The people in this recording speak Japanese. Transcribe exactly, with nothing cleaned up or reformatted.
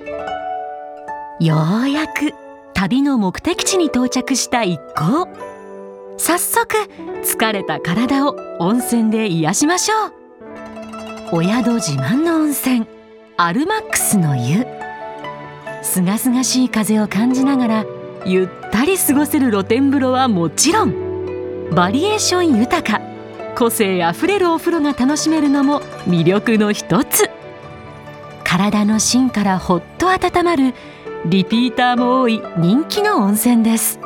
ようやく旅の目的地に到着した一行。早速疲れた体を温泉で癒しましょう。お宿自慢の温泉アルマックスの湯。すがすがしい風を感じながらゆったり過ごせる露天風呂はもちろん、バリエーション豊か、個性あふれるお風呂が楽しめるのも魅力の一つ。体の芯からほっと温まるリピーターも多い人気の温泉です。